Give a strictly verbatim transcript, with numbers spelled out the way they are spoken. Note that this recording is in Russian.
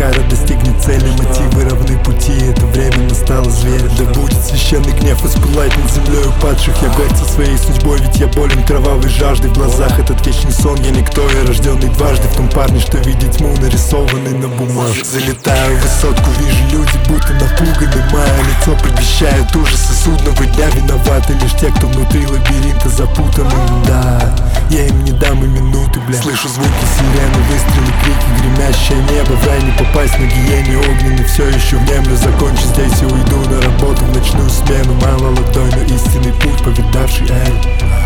кара достигнет цели. Мотивы равны пути, это время настало зверя. Да будет священный гнев воспылать над землей падших. Я горд со своей судьбой, ведь я болен кровавой жаждой. В глазах этот вечный сон, я никто, я рожденный дважды. В том парне, что видит тьму, нарисованный на бумажке. Залетаю в высотку, вижу люди, будто напуганы. Мое лицо предвещает ужасы судного дня. Виноваты лишь те, кто внутри лабиринта запутаны. Да, я им не дам и минуты, бля. Слышу звуки сирены, выстрелы, крики, гремящее небо. В рай не попасть на гиене огненный, все еще внемлю. Закончу здесь и уйду на работу в ночную смену. Мало ладонь, но истинный путь, повидавший Эль.